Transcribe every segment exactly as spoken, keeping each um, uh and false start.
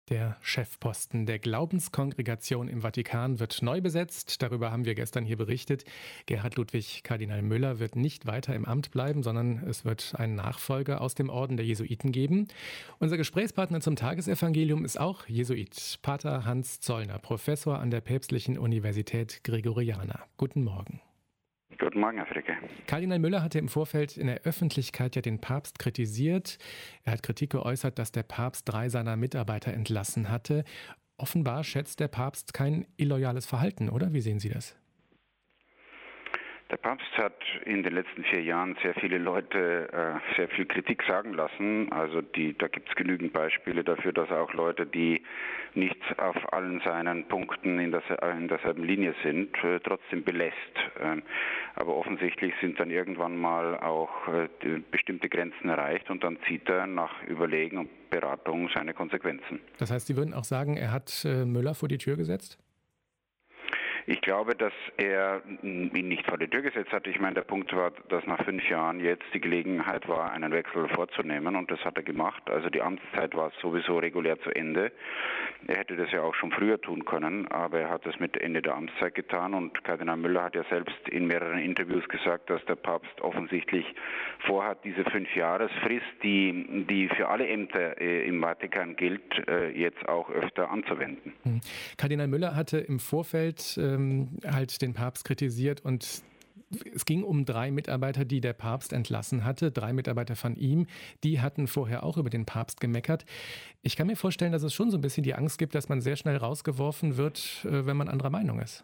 Der Chefposten der Glaubenskongregation im Vatikan wird neu besetzt. Darüber haben wir gestern hier berichtet. Gerhard Ludwig Kardinal Müller wird nicht weiter im Amt bleiben, sondern es wird einen Nachfolger aus dem Orden der Jesuiten geben. Unser Gesprächspartner zum Tagesevangelium ist auch Jesuit, Pater Hans Zollner, Professor an der Päpstlichen Universität Gregoriana. Guten Morgen. Guten Morgen, Herr Fricke. Kardinal Müller hatte im Vorfeld in der Öffentlichkeit ja den Papst kritisiert. Er hat Kritik geäußert, dass der Papst drei seiner Mitarbeiter entlassen hatte. Offenbar schätzt der Papst kein illoyales Verhalten, oder? Wie sehen Sie das? Der Papst hat in den letzten vier Jahren sehr viele Leute äh, sehr viel Kritik sagen lassen. Also die, da gibt es genügend Beispiele dafür, dass auch Leute, die nicht auf allen seinen Punkten in, das, in derselben Linie sind, äh, trotzdem belässt. Ähm, aber offensichtlich sind dann irgendwann mal auch äh, bestimmte Grenzen erreicht und dann zieht er nach Überlegen und Beratung seine Konsequenzen. Das heißt, Sie würden auch sagen, er hat äh, Müller vor die Tür gesetzt? Ich glaube, dass er ihn nicht vor die Tür gesetzt hat. Ich meine, der Punkt war, dass nach fünf Jahren jetzt die Gelegenheit war, einen Wechsel vorzunehmen und das hat er gemacht. Also die Amtszeit war sowieso regulär zu Ende. Er hätte das ja auch schon früher tun können, aber er hat das mit Ende der Amtszeit getan und Kardinal Müller hat ja selbst in mehreren Interviews gesagt, dass der Papst offensichtlich vorhat, diese Fünfjahresfrist, die, die für alle Ämter äh, im Vatikan gilt, äh, jetzt auch öfter anzuwenden. Hm. Kardinal Müller hatte im Vorfeld äh, halt den Papst kritisiert und es ging um drei Mitarbeiter, die der Papst entlassen hatte, drei Mitarbeiter von ihm, die hatten vorher auch über den Papst gemeckert. Ich kann mir vorstellen, dass es schon so ein bisschen die Angst gibt, dass man sehr schnell rausgeworfen wird, wenn man anderer Meinung ist.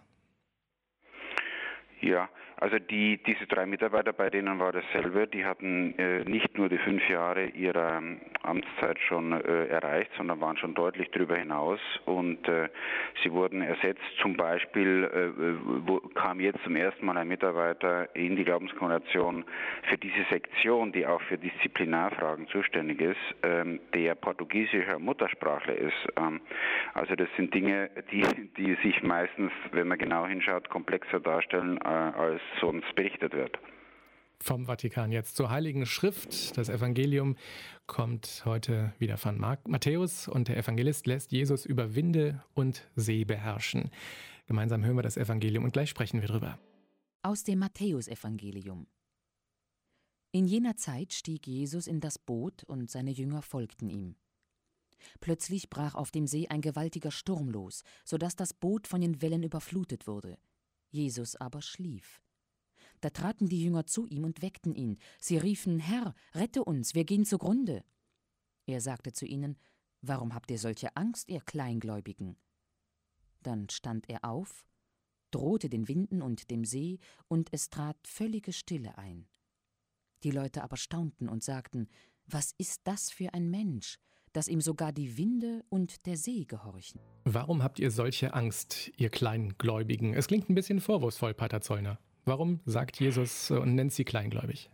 Ja, also die, diese drei Mitarbeiter, bei denen war dasselbe, die hatten äh, nicht nur die fünf Jahre ihrer ähm, Amtszeit schon äh, erreicht, sondern waren schon deutlich darüber hinaus und äh, sie wurden ersetzt. Zum Beispiel äh, wo, kam jetzt zum ersten Mal ein Mitarbeiter in die Glaubenskongregation für diese Sektion, die auch für Disziplinarfragen zuständig ist, ähm, der portugiesischer Muttersprachler ist. Ähm, also das sind Dinge, die, die sich meistens, wenn man genau hinschaut, komplexer darstellen, äh, als sonst berichtet wird. Vom Vatikan jetzt zur Heiligen Schrift. Das Evangelium kommt heute wieder von Matthäus und der Evangelist lässt Jesus über Winde und See beherrschen. Gemeinsam hören wir das Evangelium und gleich sprechen wir drüber. Aus dem Matthäusevangelium. In jener Zeit stieg Jesus in das Boot und seine Jünger folgten ihm. Plötzlich brach auf dem See ein gewaltiger Sturm los, sodass das Boot von den Wellen überflutet wurde. Jesus aber schlief. Da traten die Jünger zu ihm und weckten ihn. Sie riefen: Herr, rette uns, wir gehen zugrunde. Er sagte zu ihnen: Warum habt ihr solche Angst, ihr Kleingläubigen? Dann stand er auf, drohte den Winden und dem See, und es trat völlige Stille ein. Die Leute aber staunten und sagten: Was ist das für ein Mensch, dass ihm sogar die Winde und der See gehorchen? Warum habt ihr solche Angst, ihr Kleingläubigen? Es klingt ein bisschen vorwurfsvoll, Pater Zollner. Warum sagt Jesus und nennt sie kleingläubig?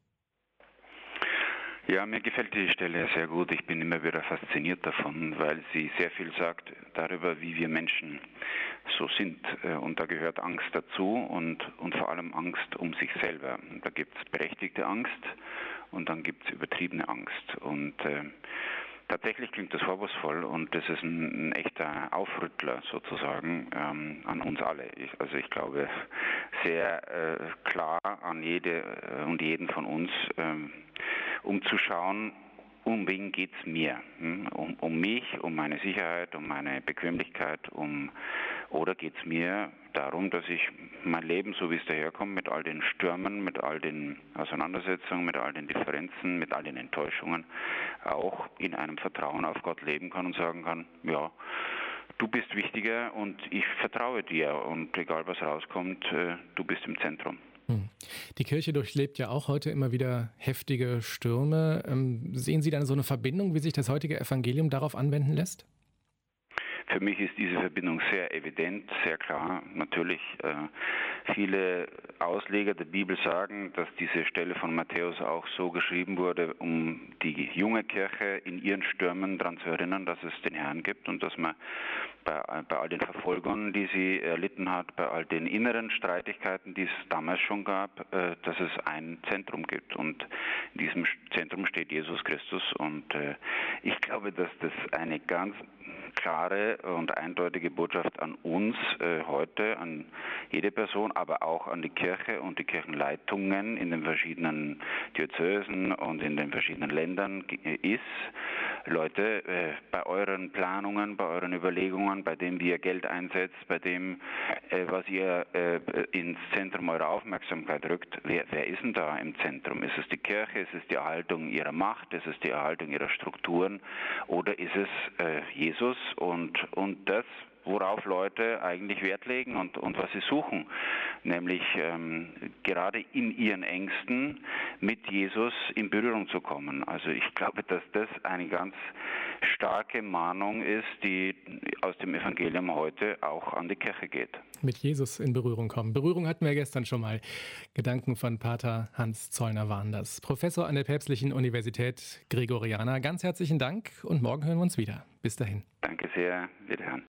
Ja, mir gefällt die Stelle sehr gut. Ich bin immer wieder fasziniert davon, weil sie sehr viel sagt darüber, wie wir Menschen so sind. Und da gehört Angst dazu und, und vor allem Angst um sich selber. Da gibt es berechtigte Angst und dann gibt es übertriebene Angst. Und äh, tatsächlich klingt das vorwurfsvoll und das ist ein, ein echter Aufrüttler sozusagen ähm, an uns alle. Ich, also ich glaube sehr äh, klar an jede äh, und jeden von uns, ähm, um zu schauen, um wen geht's mir? Hm? Um, um mich, um meine Sicherheit, um meine Bequemlichkeit, um oder geht's mir darum, dass ich mein Leben, so wie es daherkommt, mit all den Stürmen, mit all den Auseinandersetzungen, mit all den Differenzen, mit all den Enttäuschungen, auch in einem Vertrauen auf Gott leben kann und sagen kann, ja, du bist wichtiger und ich vertraue dir und egal was rauskommt, du bist im Zentrum. Die Kirche durchlebt ja auch heute immer wieder heftige Stürme. Sehen Sie dann so eine Verbindung, wie sich das heutige Evangelium darauf anwenden lässt? Für mich ist diese Verbindung sehr evident, sehr klar. Natürlich, äh, viele Ausleger der Bibel sagen, dass diese Stelle von Matthäus auch so geschrieben wurde, um die junge Kirche in ihren Stürmen daran zu erinnern, dass es den Herrn gibt und dass man bei, bei all den Verfolgungen, die sie erlitten hat, bei all den inneren Streitigkeiten, die es damals schon gab, äh, dass es ein Zentrum gibt. Und in diesem Zentrum steht Jesus Christus. Und äh, ich glaube, dass das eine ganz klare und eindeutige Botschaft an uns äh, heute, an jede Person, aber auch an die Kirche und die Kirchenleitungen in den verschiedenen Diözesen und in den verschiedenen Ländern ist: Leute, äh, bei euren Planungen, bei euren Überlegungen, bei dem, wie ihr Geld einsetzt, bei dem, äh, was ihr äh, ins Zentrum eurer Aufmerksamkeit rückt, wer, wer ist denn da im Zentrum? Ist es die Kirche? Ist es die Erhaltung ihrer Macht? Ist es die Erhaltung ihrer Strukturen? Oder ist es äh, Jesus und, und das, worauf Leute eigentlich Wert legen und, und was sie suchen, nämlich ähm, gerade in ihren Ängsten mit Jesus in Berührung zu kommen. Also ich glaube, dass das eine ganz starke Mahnung ist, die aus dem Evangelium heute auch an die Kirche geht. Mit Jesus in Berührung kommen. Berührung hatten wir gestern schon mal. Gedanken von Pater Hans Zollner waren das. Professor an der Päpstlichen Universität Gregoriana. Ganz herzlichen Dank und morgen hören wir uns wieder. Bis dahin. Danke sehr. Wiederhören.